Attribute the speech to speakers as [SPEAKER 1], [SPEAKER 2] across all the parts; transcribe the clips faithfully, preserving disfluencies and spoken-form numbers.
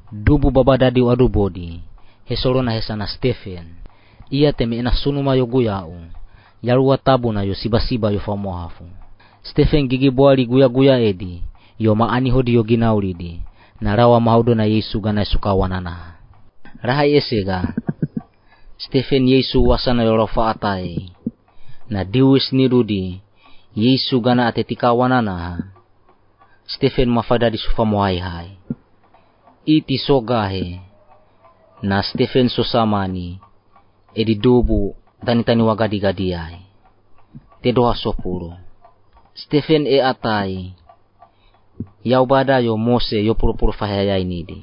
[SPEAKER 1] dubu babadadi wadu bodi hesolona hesana Stephen ia teme ena sunuma yoguyau yarua tabuna yo siba-siba yo famohafu. Stephen gigi boali guya-guya edi yo maani hodi yo ginauridi na rawa mahudo na Yesu gana sukawanana. Rahai esega Stephen Yesu wasana yo rofa atai na diwis nirudi Yesu gana atetika wanana. Stephen mafada di sufamohai hai iti sogahe na Stephen sosamani edi dubu tani-tani wagadi-gadi ai tedoha sopuro. Stephen e atai yau bada yo Mose yo puro-puro fahayai nidi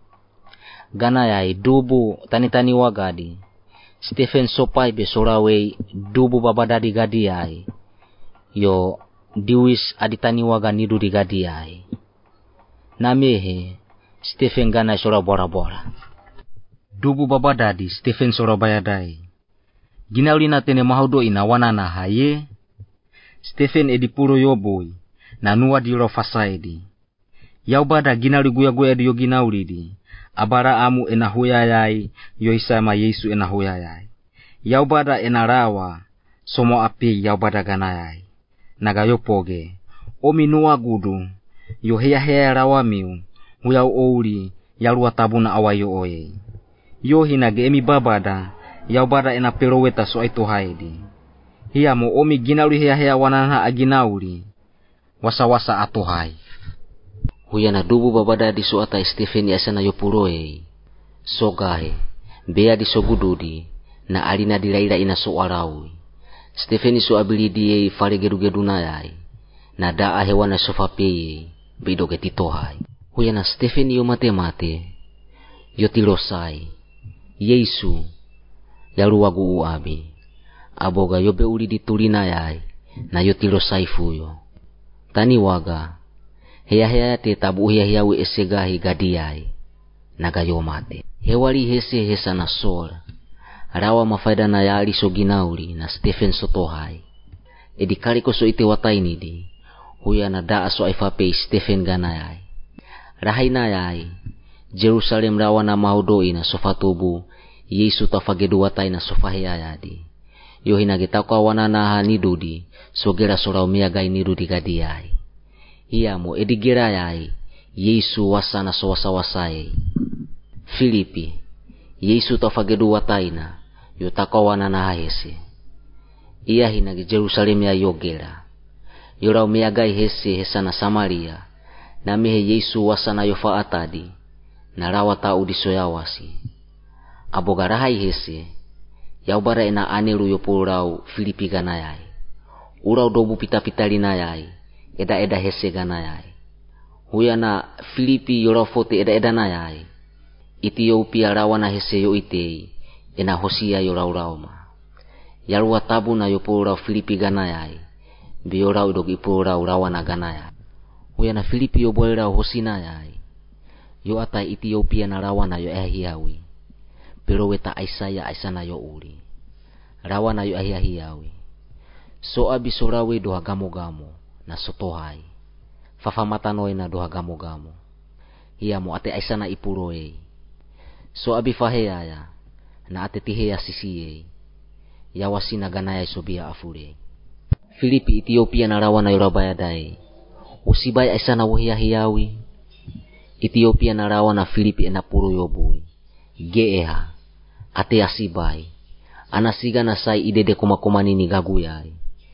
[SPEAKER 1] gana yai dubu tani-tani wagadi. Stephen sopai be sorawei dubu babadadi gadi ai yo diwis aditani wagani du digadi ai namehe Stephen gana sora bora-bora dubu babadadi Stephen sora bayadai ginaulina tene mahudo ina wanana haye. Stephen edi puro yoboi na nuwa di rofasaidi yau bada ginauli guya-guya di yo ginaulidi abara amu ena huyayai yo isama Yesu ena huyayai yau bada ena rawa somo api yau bada ganayai naga yopoge omi nuwa gudu yo heya heya rawa miu huyau ouli yarua tabuna awayo oye yo hinage emi babada yau bada ena peroweta so aito haidi hiya mo omi ginauli heya heya wanana aginauli wasa-wasa ato hai. Huyana dubu babada di so ata Stephen yasana yopuroe sogahe bea di sogududi na alina dilaila ina so arawi. Stephen so abilidi fare gedu-geduna yai na daa hewana sofapeye bidoge titohai. Huyana Stephen yo mate-mate yo tilosai Yesu yaluwagu uabi aboga yobe uli ditulina yai na yo tilosai fuyo tani waga heya heya te tabu heya heya we esegahi gadiyai naga yomate hewali hese hesa na sola rawa mafaida na yali soginauli na Stephen sotohai edi kaliko so ite wataini di huya na daa so aifape Stephen ganayai rahaina yai Jerusalem rawa na mahudoi na sofatubu Yesu tafagedu watai na sofaheya yadi yo hinagitaka wanana hanidudi sogera sorau miagai nirudi gadiyai hiya mo edigera yai Yesu wasana so wasa-wasai. Filipi Yesu tafagedu wataina yo takawana na hese iya hinagi Jerusalem ya yogera yorau miagai hese hesana Samaria na mehe Yesu wasana yo faatadi na rawa tau disoyawasi aboga rahai hese yau bara ena anelu yo purau Filipi ganayai urau dobu pita-pitalina yai eda-eda hese ganayai huyana Filipi yorau fote eda-eda na yai Ethiopia rawana hese yo itei ena Hosia yorau-rau ma yarua tabu na yo purau Filipi ganayai biorau dogi purau rawana ganayai huyana Filipi yo bolera Hosina yai yo atai Ethiopia na rawana yo ehiawi pero weta Aisaya aisana yo uli rawana yo ahiahiawi so abisorawe doha gamo-gamo na sotohai fafamatanoy na doha gamo-gamo hiya mo ate aisana ipuroe so abifaheyaya na ate tiheya sisiye yawasina ganaya sobia afure. Filipi Ethiopia na rawana yo rabayadai usibai aisana wohiahiawi Ethiopia na rawana Filipi ena puro yobui geeha ate asibai anasiga na sai idede koma-koma nini gaguyai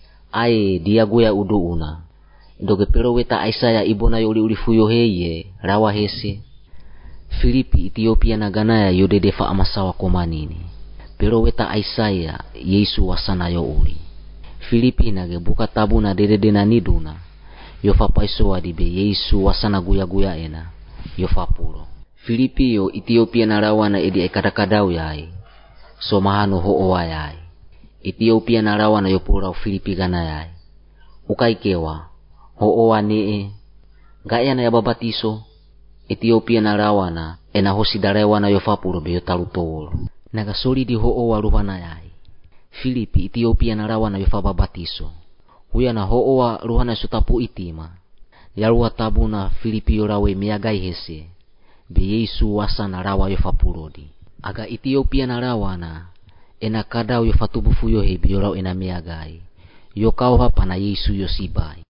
[SPEAKER 1] ae dia guya uduuna doge pero weta Aisaya ibona yoli ulifuyo heye rawa hese. Filipi Ethiopia na ganaya yodede fa amasawa koma nini pero weta Aisaya Yesu wasana yo uli. Filipi nage buka tabu na dedede na niduna yofa paiso wadibe Yesu wasana guya-guya ena yofa puro. Filipi yo Ethiopia na rawana edi ekadakadau yai so mahano ho'owa yai Ethiopia na rawana yo purau Filipi ganayai ukaikewa ho'owa nee gaya na yababatiso Ethiopia na rawana ena hosidarewana yo fapuro be yo talutowolo naga soli di ho'owa ruhana yai Filipi Ethiopia na rawana yo fababatiso huya na ho'owa ruhana sutapu itima yarua tabu na Filipi yo rawe miagai hese be Yesu wasa na rawa yo fapurodi. Aga Ethiopia na rawana ena kadau yo fatubufu yo hebi yo rau ena meagai yo kauha pana Yesu yo sibai.